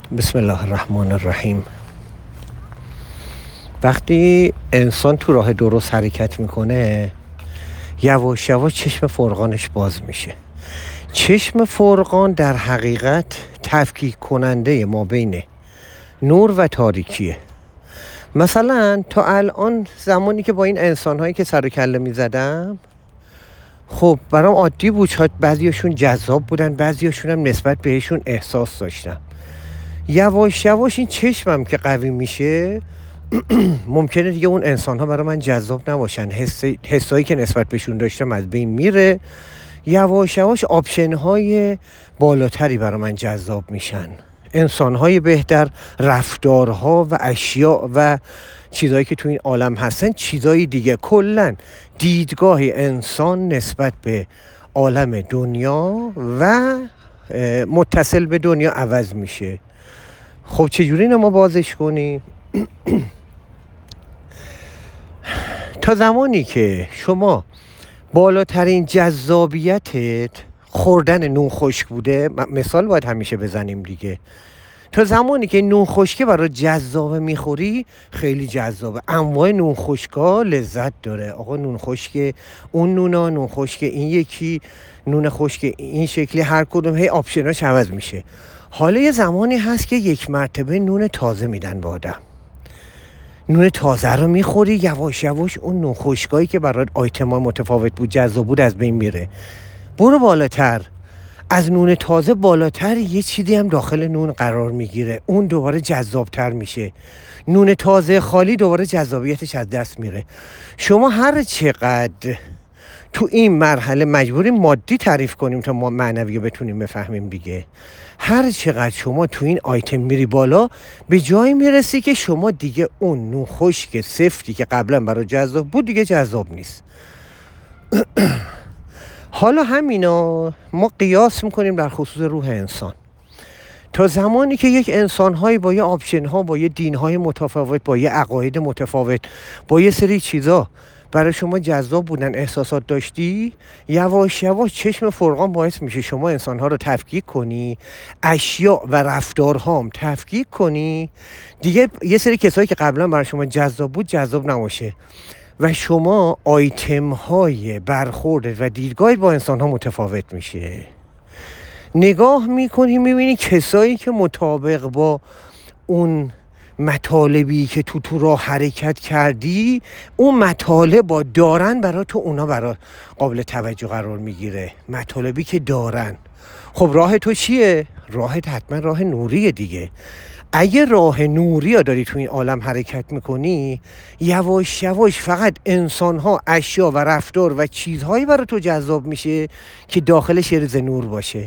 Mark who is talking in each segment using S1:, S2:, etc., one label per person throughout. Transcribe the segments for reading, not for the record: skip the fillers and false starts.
S1: بسم الله الرحمن الرحیم. وقتی انسان تو راه درست حرکت میکنه یواش یواش چشم فرقانش باز میشه. چشم فرقان در حقیقت تفکیک کننده ما بین نور و تاریکیه. مثلا تا الان زمانی که با این انسان‌هایی که سر و کله میزدم، خب برام عادی بود، شاید بعضیاشون جذاب بودن، بعضیاشون هم نسبت بهشون احساس داشتم. یواش یواش این چشمم که قوی میشه ممکنه دیگه اون انسان ها برای من جذاب نباشن، حسایی که نسبت بهشون داشتم از بین میره. یواش یواش آپشن های بالاتری برای من جذاب میشن، انسان های بهتر، رفتارها و اشیاء و چیزهایی که تو این عالم هستن، چیزهای دیگه. کلن دیدگاه انسان نسبت به عالم دنیا و متصل به دنیا عوض میشه. خب چجوری اینو ما بازش کنیم؟ تا زمانی که شما بالاترین جذابیتت خوردن نون خشک بوده، مثال باید همیشه بزنیم دیگه، تا زمانی که نون خشکه برای جذابه میخوری، خیلی جذابه. انواع نون خشکا لذت داره. آقا نون خشک اون نونا، نون خشک این یکی، نون خشک این شکلی، هر کدوم هی آپشناش عوض میشه. حالا یه زمانی هست که یک مرتبه نون تازه میدن به آدم. نون تازه رو میخوری، یواش یواش اون نون خشکایی که برای آیتما متفاوت بود، جذاب بود، از بین میره. برو بالاتر، از نون تازه بالاتر یه چیزی هم داخل نون قرار میگیره، اون دوباره جذابتر میشه. نون تازه خالی دوباره جذابیتش از دست میره. شما هر چقدر تو این مرحله مجبوریم مادی تعریف کنیم تا ما معنوی بتونیم بفهمیم دیگه. هر چقدر شما تو این آیتم میری بالا، به جایی میرسی که شما دیگه اون نون خشک سفتی که قبلا برای جذاب بود دیگه جذاب نیست. حالا همینا ما قیاس میکنیم در خصوص روح انسان. تا زمانی که یک انسان‌های با یه آپشن‌ها، با یه دین‌های متفاوت، با یه عقاید متفاوت، با یه سری چیزا برای شما جذاب بودن، احساسات داشتی، یواش یواش چشم فرقان باعث میشه شما انسان‌ها رو تفکیک کنی، اشیاء و رفتارها هم تفکیک کنی. دیگه یه سری کسایی که قبلا برای شما جذاب بود جذاب نباشه و شما آیتم‌های برخورد و دیدگاه با انسان‌ها متفاوت میشه. نگاه میکنی میبینی کسایی که مطابق با اون مطالبی که تو راه حرکت کردی، اون مطالب با دارن برای تو، اونا برای قابل توجه قرار میگیره. مطالبی که دارن. خب راه تو چیه؟ راهت حتما راه نوریه دیگه. اگه راه نوری ها داری تو این عالم حرکت میکنی، یواش یواش فقط انسانها، اشیا و رفتار و چیزهایی برای تو جذاب میشه که داخلش یه ریز نور باشه،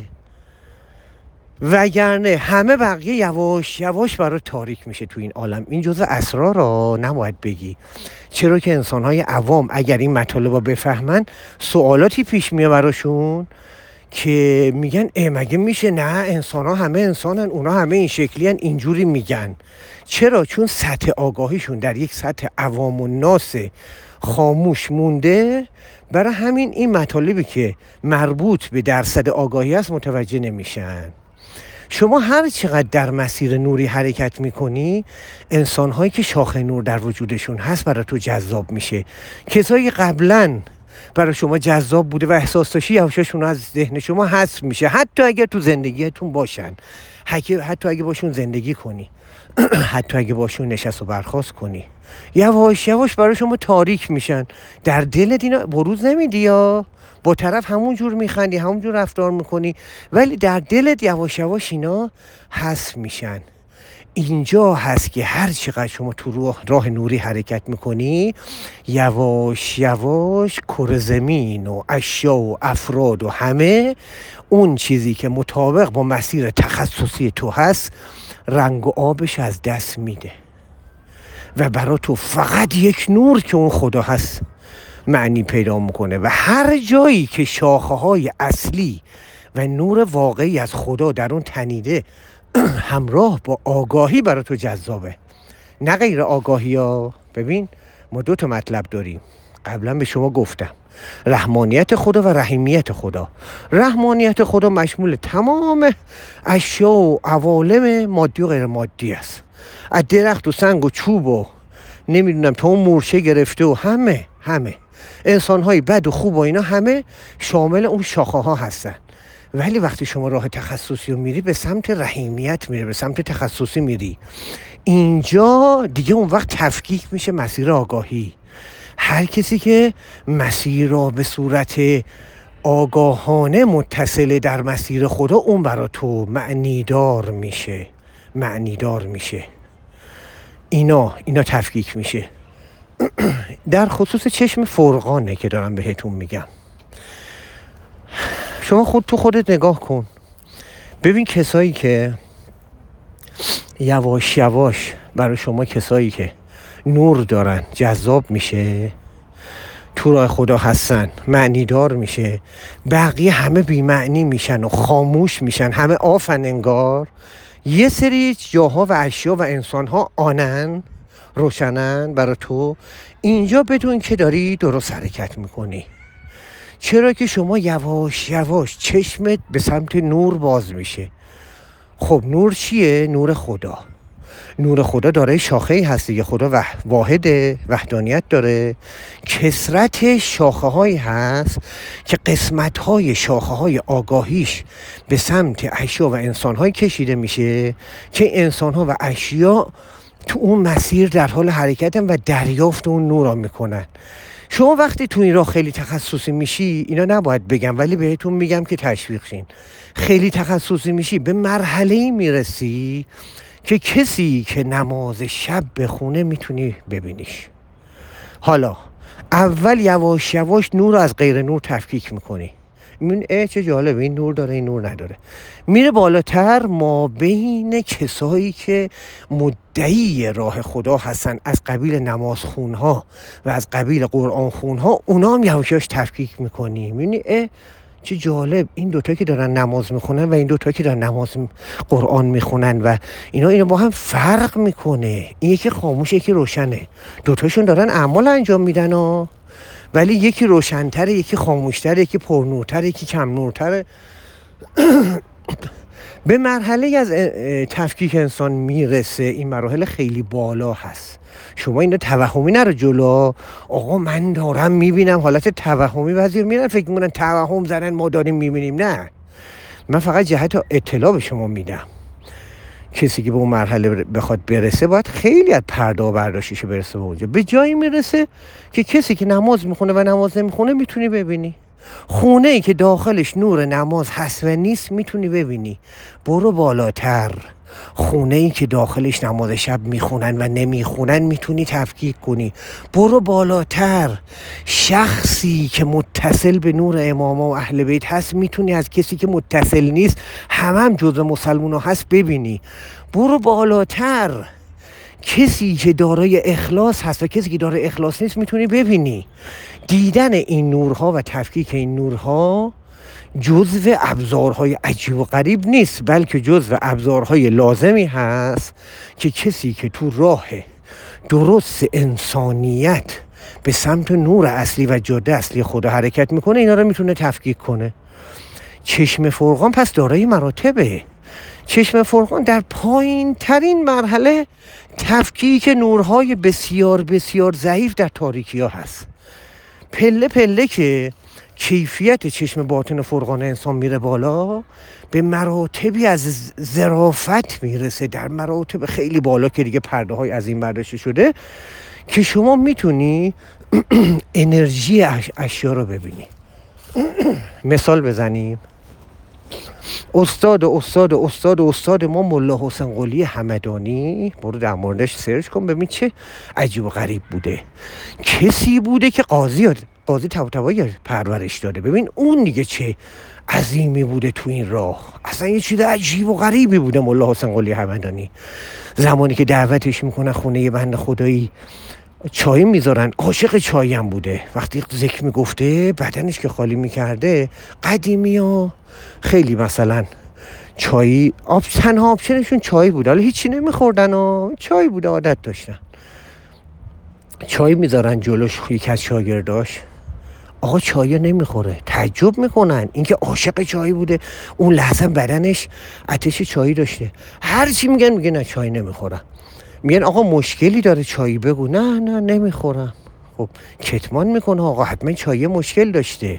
S1: وگرنه همه بقیه یواش یواش برای تاریک میشه تو این عالم. این جزء اسرار را نباید بگی، چرا که انسانهای عوام اگر این مطالب رو بفهمن، سوالاتی پیش میاد براشون که میگن مگه میشه؟ نه، انسان ها همه انسانن، اونا همه این شکلی هن، اینجوری میگن. چرا؟ چون سطح آگاهیشون در یک سطح عوام و ناس خاموش مونده. برای همین این مطالبی که مربوط به درصد آگاهی است متوجه نمیشن. شما هر چقدر در مسیر نوری حرکت میکنی، انسانهایی که شاخه نور در وجودشون هست برای تو جذاب میشه. کسایی قبلا برای شما جذاب بوده و احساس داشتی، یواشاشون از ذهن شما حذف میشه، حتی اگر تو زندگیتون باشن، حتی اگه باشون زندگی کنی، حتی اگه باشون نشست و برخاست کنی، یواش یواش برای شما تاریک میشن. در دلت اینا بروز نمیدی، یا با طرف همون جور میخندی، همون جور رفتار میکنی، ولی در دلت یواش یواش اینا حذف میشن. اینجا هست که هر چقدر شما تو راه نوری حرکت میکنی، یواش یواش کره زمین و اشیا و افراد و همه اون چیزی که مطابق با مسیر تخصصی تو هست، رنگ و آبش از دست میده و برای تو فقط یک نور که اون خدا هست معنی پیدا میکنه. و هر جایی که شاخه های اصلی و نور واقعی از خدا در اون تنیده، همراه با آگاهی برای تو جذابه، نه غیر آگاهی ها. ببین ما 2 مطلب داریم، قبلا به شما گفتم. رحمانیت خدا و رحیمیت خدا. رحمانیت خدا مشمول تمام اشیا و عوالم مادی و غیر مادی است، از درخت و سنگ و چوب و نمیدونم تا اون مورچه گرفته و همه انسان‌های بد و خوب و اینا همه شامل اون شاخه ها هستن. ولی وقتی شما راه تخصصی رو میری به سمت رحیمیت میری، به سمت تخصصی میری، اینجا دیگه اون وقت تفکیک میشه مسیر آگاهی. هر کسی که مسیر را به صورت آگاهانه متصل در مسیر خدا، اون برا تو معنیدار میشه. اینا تفکیک میشه. در خصوص چشم فرقانه که دارم بهتون میگم، شما خودت نگاه کن، ببین کسایی که یواش یواش برای شما، کسایی که نور دارن جذاب میشه، تو راه خدا هستن، معنی دار میشه، بقیه همه بی معنی میشن و خاموش میشن، همه آفن انگار. یه سری جاها و اشیا و انسانها آنن، روشنن برای تو. اینجا بدون که داری درست حرکت میکنی، چرا که شما یواش یواش چشمت به سمت نور باز میشه. خب نور چیه؟ نور خدا. نور خدا داره شاخه‌ای هست دیگه، خدا واحده، وحدانیت داره، کثرت شاخه هایی هست که قسمت های شاخه های آگاهیش به سمت اشیا و انسان های کشیده میشه که انسان ها و اشیا تو اون مسیر در حال حرکتن و دریافت اون نور را میکنن. شما وقتی تو این راه خیلی تخصصی میشی، اینا نباید بگم ولی بهتون میگم که تشویق شین، خیلی تخصصی میشی، به مرحله‌ای میرسی که کسی که نماز شب بخونه میتونی ببینیش. حالا اول یواش یواش نور رو از غیر نور تفکیک میکنی، این چه جالب، این نور داره این نور نداره. میره بالاتر، ما بین کسایی که مدعی راه خدا هستن از قبیل نماز خونها و از قبیل قرآن خونها، اونا هم یواش یواش تفکیک میکنی. میبینی چه جالب، این دوتا که دارن نماز میخونن و این دوتا که دارن قرآن میخونن و اینا با هم فرق میکنه. این یکی خاموشه یکی روشنه، دوتاشون دارن اعمال انجام میدن ولی یکی روشن‌تره، یکی خاموش‌تره، یکی پرنورتره، یکی کم نورتره. به مرحله از تفکیک انسان میرسه. این مراحل خیلی بالا هست. شما اینو توهمی نرو جلو. آقا من دارم میبینم، حالت توهمی بعضی میرن فکر میکنن توهم زدن ما داریم میبینیم. نه، من فقط جهت اطلاع به شما میدم. کسی که به اون مرحله بخواد برسه باید خیلی از پرده و برداشتیشو برسه به اونجا. به جایی میرسه که کسی که نماز میخونه و نماز نمیخونه میتونی ببینی. خونه ای که داخلش نور نماز هست و نیست میتونی ببینی. برو بالاتر، خونه ای که داخلش نماز شب میخونن و نمیخونن میتونی تفکیک کنی. برو بالاتر، شخصی که متصل به نور اماما و اهل بیت هست میتونی از کسی که متصل نیست هم جزء مسلمان هست ببینی. برو بالاتر، کسی که دارای اخلاص هست و کسی که دارای اخلاص نیست میتونی ببینی. دیدن این نورها و تفکیک این نورها جزو ابزارهای عجیب و غریب نیست، بلکه جزو ابزارهای لازمی هست که کسی که تو راه درست انسانیت به سمت نور اصلی و جاده اصلی خدا حرکت میکنه اینا رو میتونه تفکیک کنه. چشم فرقان پس دارای مراتبه. چشم فرقان در پایین ترین مرحله تفکیک نورهای بسیار بسیار ضعیف در تاریکی ها هست. پله پله که کیفیت چشم باطن فرقان انسان میره بالا، به مراتبی از ظرافت میرسه، در مراتب خیلی بالا که دیگه پرده های از این برداشته شده که شما میتونی انرژی اشیا رو ببینی. مثال بزنیم، استاد ما ملا حسین قلی همدانی، برو در موردش سرچ کن ببین چه عجیب و غریب بوده. کسی بوده که قاضی طباطبایی پرورش داده. ببین اون دیگه چه عظیمی بوده تو این راه، اصلا یه چیز عجیب و غریبی بوده ملا حسین قلی همدانی. زمانی که دعوتش میکنن خونه یه بنده خدایی، چای میذارن، عاشق چایی هم بوده. وقتی ذکر میگفته بدنش که خالی میکرده، قدیمی ها خیلی مثلا چایی تنها آپشنشون چای بوده، حالا هیچی نمیخوردن چای بوده، عادت داشتن. چای میذارن جلوش، یکی از شاگرداش آقا چای نمیخوره، تعجب میکنن اینکه عاشق چای بوده، اون لحظه بدنش آتش چایی داشته، هر چی میگه نه چای نمیخورم. میگن آقا مشکلی داره چای بگو، نه نمیخورم. خب کتمان میکنه آقا حتما چای مشکل داشته.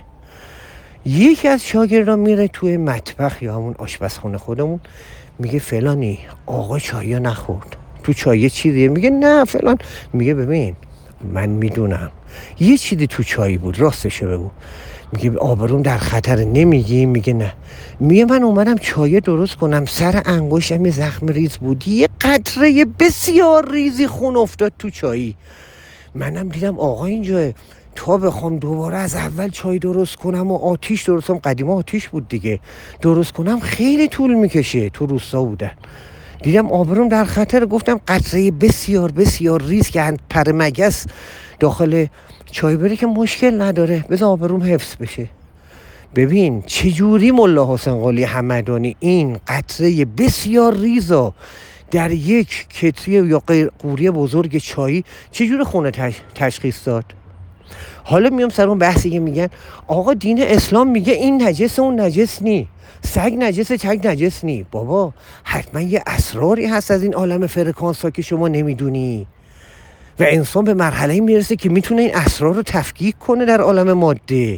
S1: یکی از شاگردان میره توی مطبخ یا همون آشپزخونه خودمون، میگه فلانی آقا چای نخورد، تو چای چیزیه؟ میگه نه فلان. میگه ببین من میدونم یه چیزی تو چای بود، راستشو بگو. میگه آبروم در خطر، نمیگی؟ میگه نه. میگه من اومدم چای درست کنم، سر انگشتم یه زخم ریز بود، یه قطره بسیار ریزی خون افتاد تو چایی. منم دیدم آقا اینجا تا بخوام دوباره از اول چای درست کنم و آتیش درست کنم، قدیما آتیش بود دیگه، درست کنم خیلی طول میکشه. تو روستا بودن، دیدم آبروم در خطر، گفتم قطره بسیار بسیار ریز که پر مگس داخل چای بره که مشکل نداره، بذار آبروم حفظ بشه. ببین چجوری ملا حسین قلی همدانی این قطره بسیار ریزا در یک کتری یا قوری بزرگ چایی چجوری خونه تشخیص داد. حالا میام سر اون بحثی که میگن آقا دین اسلام میگه این نجس اون نجس نی، سگ نجس چگ نجس نی. بابا حتما یه اسراری هست از این عالم فرکانس ها که شما نمیدونی و انسان به مرحله میرسه که میتونه این اسرار رو تفکیک کنه در عالم ماده.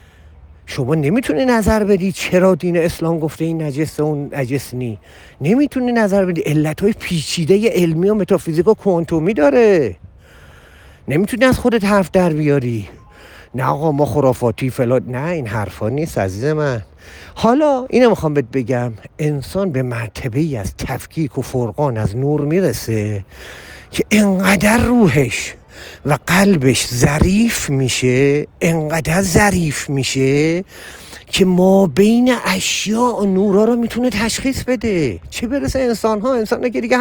S1: شما نمیتونی نظر بدی چرا دین اسلام گفته این نجس اون نجس نی، نمیتونی نظر بدی، علتهای پیچیده علمی و متافیزیک و کوانتومی داره، نمیتونی از خودت حرف در بیاری. نه آقا ما خرافاتی فلان، نه این حرفا نیست عزیز من. حالا اینو میخوام بهت بگم، انسان به مرتبه ای از تفکیک و فرقان از نور میرسه که انقدر روحش و قلبش ظریف میشه، انقدر ظریف میشه که ما بین اشیاء و نورا رو میتونه تشخیص بده. چه برسه انسان که دیگه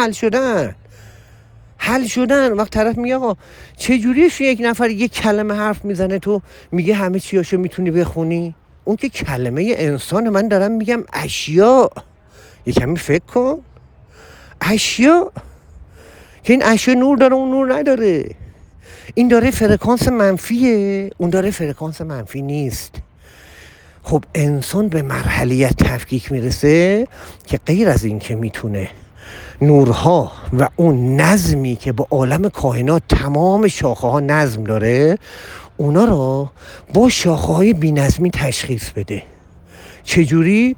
S1: حل شدن. وقت طرف میگه آقا چجوریش یک نفر یک کلمه حرف میزنه تو میگه همه چیاشو میتونی بخونی؟ اون که کلمه انسان، من دارم میگم اشیاء. یه کمی فکر کن، اشیاء که این اشیاء نور داره اون نور نداره، این داره فرکانس منفیه اون داره فرکانس منفی نیست. خب انسان به مرحله تفکیک میرسه که غیر از این که میتونه نورها و اون نظمی که با عالم کائنات تمام شاخه ها نظم داره، اونا رو با شاخه های بی نظمی تشخیص بده. چجوری؟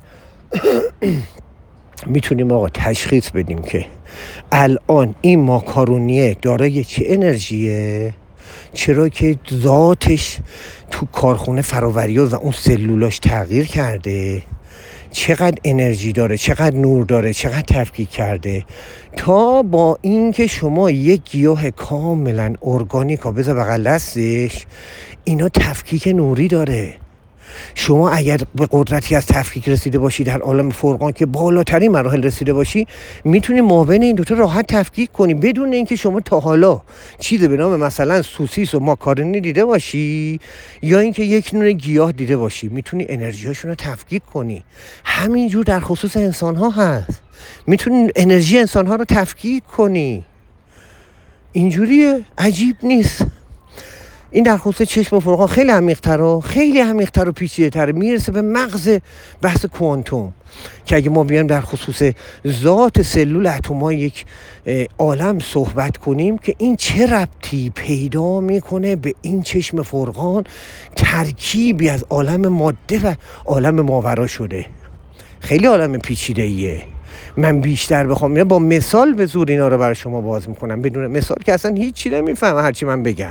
S1: میتونیم آقا تشخیص بدیم که الان این ماکارونیه دارای چه انرژیه، چرا که ذاتش تو کارخونه فراوریات و اون سلولاش تغییر کرده، چقدر انرژی داره، چقدر نور داره، چقدر تفکیک کرده، تا با اینکه شما یک گیاه کاملا ارگانیک ها بذار بغل دستش، اینا تفکیک نوری داره. شما اگر به قدرتی از تفکیک رسیده باشی در عالم فرقان که بالاترین مراحل رسیده باشی، میتونی مابین این دوتا راحت تفکیک کنی بدون اینکه شما تا حالا چیزی به نام مثلا سوسیس و ماکارونی دیده باشی یا اینکه یک نوع گیاه دیده باشی، میتونی انرژیاشون رو تفکیک کنی. همینجور در خصوص انسان ها هست، میتونی انرژی انسان ها رو تفکیک کنی. اینجوریه، عجیب نیست. این در خصوص چشم و فرقان خیلی عمیق‌تر و پیچیده‌تر، میرسه به مغز بحث کوانتوم که اگه ما بیایم در خصوص ذات سلول اتم‌های یک عالم صحبت کنیم که این چه ربطی پیدا میکنه به این چشم فرقان، ترکیبی از عالم ماده و عالم ماورا شده. خیلی عالم پیچیده‌ایه. من بیشتر بخوام با مثال به زور اینا رو برای شما باز میکنم، بدون مثال که اصلا هیچی نمیفهمم هرچی من بگم.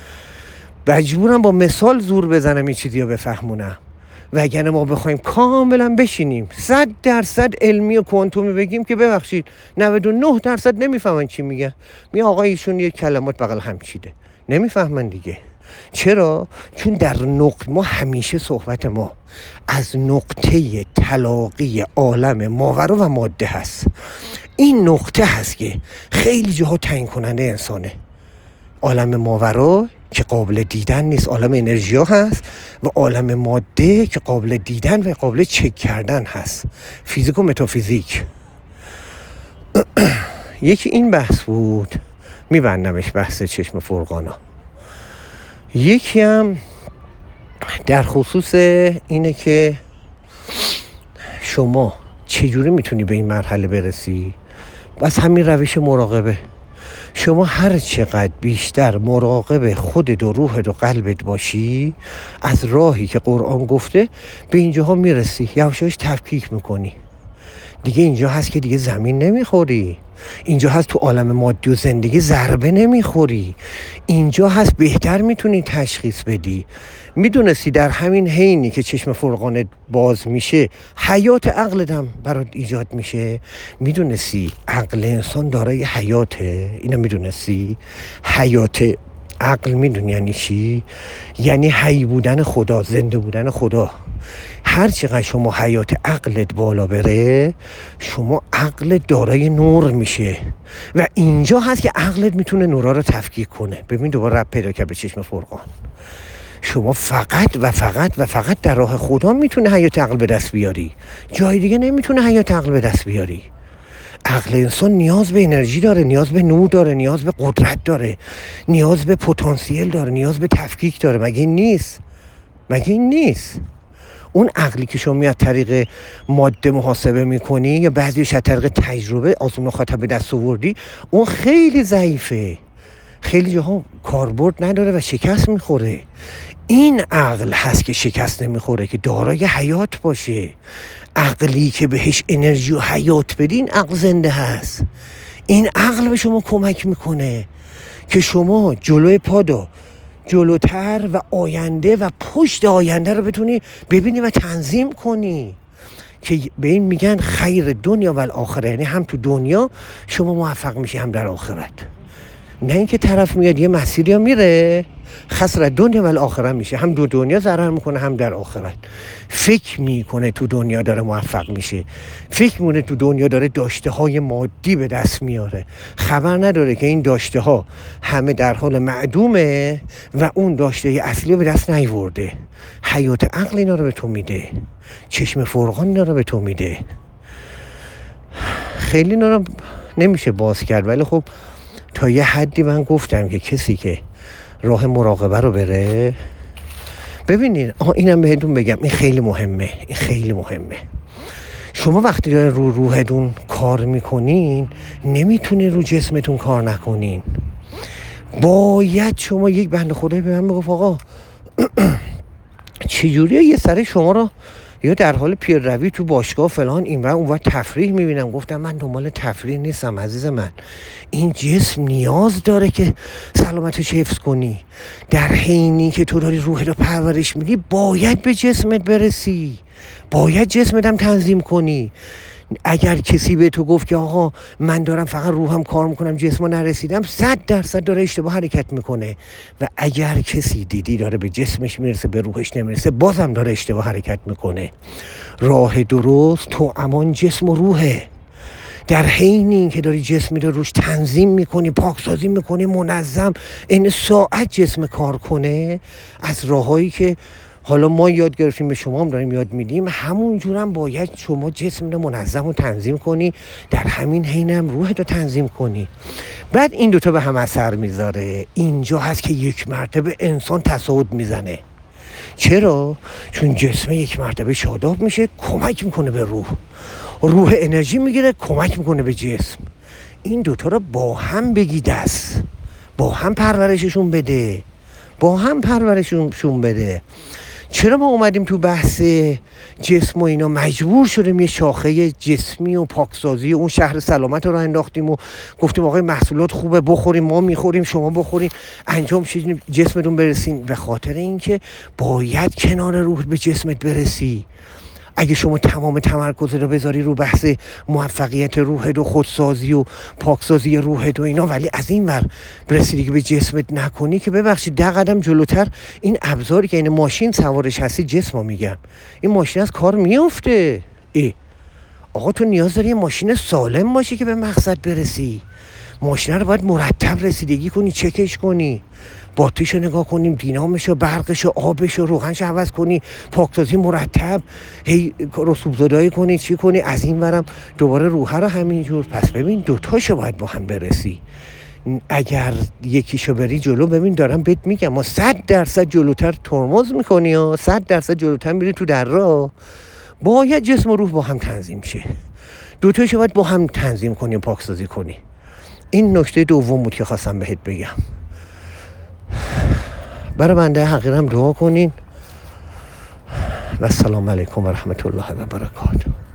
S1: مجبورم با مثال زور بزنم این چیزی رو بفهمونم، وگرنه ما بخوایم کاملا بشینیم 100% علمی و کوانتومی بگیم که ببخشید 99% نمیفهمن چی میگه. آقا ایشون یه کلمات بغل هم چیده، نمیفهمن دیگه. چرا؟ چون در ما همیشه صحبت ما از نقطه تلاقی عالم ماورا و ماده هست. این نقطه هست که خیلی جاها تعیین کننده انسانه. عالم ماورا که قابل دیدن نیست، عالم انرژی ها هست، و عالم ماده که قابل دیدن و قابل چک کردن هست، فیزیک و متافیزیک. یکی این بحث بود، میبندمش بحث چشم فرقانا. یکی هم در خصوص اینه که شما چجوری میتونی به این مرحله برسی؟ بس همین روش مراقبه. شما هر چقدر بیشتر مراقب خودت و روحت و قلبت باشی، از راهی که قرآن گفته به اینجاها میرسی، یواشاش تفکیک میکنی. دیگه اینجا هست که دیگه زمین نمیخوری، اینجا هست تو عالم مادی و زندگی ضربه نمیخوری، اینجا هست بهتر میتونی تشخیص بدی. میدونستی در همین حینی که چشم فرقانت باز میشه حیات عقلت هم برات ایجاد میشه؟ میدونستی عقل انسان دارای حیاته؟ اینو میدونستی؟ حیات عقل میدونی یعنی چی؟ یعنی حی بودن خدا، زنده بودن خدا. هر چقدر شما حیات عقلت بالا بره، شما عقلت دارای نور میشه و اینجا هست که عقلت میتونه نورا رو تفکیک کنه. ببین دوباره رب پیدا کرد به چشم فرقان. شما فقط و فقط و فقط در راه خدا میتونه حیات عقل به دست بیاری، جای دیگه نمیتونه حیات عقل به دست بیاری. عقل انسان نیاز به انرژی داره، نیاز به نور داره، نیاز به قدرت داره، نیاز به پتانسیل داره، نیاز به تفکیک داره. مگه این نیست؟ مگه این نیست؟ اون عقلی که شما میاد طریق ماده محاسبه میکنی یا بعضیش از طریق تجربه آزمون خاطر به دست آوردی، اون خیلی ضعیفه، خیلی جاها کاربرد نداره و شکست میخوره. این عقل هست که شکست نمیخوره، که دارای حیات باشه. عقلی که بهش انرژی و حیات بدین، عقل زنده هست. این عقل به شما کمک میکنه که شما جلوی پادا جلوتر و آینده و پشت آینده رو بتونی ببینی و تنظیم کنی، که به این میگن خیر دنیا و الاخره. یعنی هم تو دنیا شما موفق میشی، هم در آخرت. نه اینکه طرف میاد یه مسیری میره خسر دنیا و الاخره میشه، هم دو دنیا ضرر میکنه هم در آخرت. فکر میکنه تو دنیا داره موفق میشه، فکر میکنه تو دنیا داره داشته های مادی به دست میاره، خبر نداره که این داشته ها همه در حال معدومه و اون داشته اصلی به دست نیورده. حیات عقل اینا رو به تو میده، چشم فرقان اینا رو به تو میده. خیلی اینا رو نمیشه باز کرد، ولی خب تا یه حدی من گفتم که کسی که راه مراقبه رو بره. ببینید اینم بهتون بگم، این خیلی مهمه، این خیلی مهمه. شما وقتی دارین رو روحتون کار میکنین، نمیتونین رو جسمتون کار نکنین. باید شما، یک بنده خدایی به من بگفت آقا چجوریه یه سر شما رو یا در حال پیرروی تو باشگاه فلان این و اون و تفریح میبینم. گفتم من دنبال تفریح نیستم عزیز من، این جسم نیاز داره که سلامتش حفظ کنی. در حینی که تو داری روح رو پرورش میدی، باید به جسمت برسی، باید جسمت هم تنظیم کنی. اگر کسی به تو گفت که آقا من دارم فقط روحم کار میکنم جسمو نرسیدم، 100% داره اشتباه حرکت میکنه. و اگر کسی دیدی داره به جسمش میرسه به روحش نمیرسه، بازم داره اشتباه حرکت میکنه. راه درست تو امان جسم و روحه. در حین این که داری جسمی رو روش تنظیم میکنی، پاکسازی میکنی، منظم، این ساعت جسم کار کنه، از راهایی که حالا ما یاد گرفتیم به شما هم داریم یاد میدیم، همون جورم باید شما جسم رو منظم و تنظیم کنی، در همین حین هم روحت رو تنظیم کنی. بعد این دوتا به هم اثر میذاره. اینجا هست که یک مرتبه انسان تصاعد میزنه. چرا؟ چون جسم یک مرتبه شاداب میشه، کمک میکنه به روح، روح انرژی میگیره، کمک میکنه به جسم. این دوتا رو با هم بگی دست، با هم پرورششون بده، با هم پرورششون بده. چرا ما اومدیم تو بحث جسم و اینا مجبور شدیم یه شاخه جسمی و پاکسازی اون شهر سلامت رو انداختیم و گفتیم آقای محصولات خوبه بخوریم، ما میخوریم شما بخوریم، انجام شدیم جسمتون برسین؟ به خاطر اینکه باید کنار روح به جسمت برسی. اگه شما تمام تمرکز رو بذاری رو بحث موفقیت روحت و خودسازی و پاکسازی روحت و اینا، ولی از این ور برسیدی که به جسمت نکنی، که ببخشید 10 قدم جلوتر این ابزاری که این ماشین سوارش هستی، جسم میگم، این ماشین از کار میفته. آقا تو نیاز داری یه ماشین سالم باشی که به مقصد برسی. ماشین رو باید مرتب رسیدگی کنی، چکش کنی، باتریشو نگاه کنیم، دینامشو، برقشو، آبشو، روغنشو عوض کنی، پاکسازی مرتب، هی رسوب‌زدایی کنی، چی کنی، از این ورم دوباره روح رو همینجور. پس ببین دوتاشو باید با هم برسی. اگر یکیشو بری جلو، ببین دارم بهت میگم ما 100% جلوتر ترمز میکنی و 100% جلوتر میری تو در راه. باید جسم و روح با هم تنظیم شه، دوتاشو باید با هم تنظیم کنی و پاکسازی کنی. این نکته دوم بود که خواستم بهت بگم. برای بنده حقیرم دعا کنین و السلام علیکم و رحمت الله و برکاته.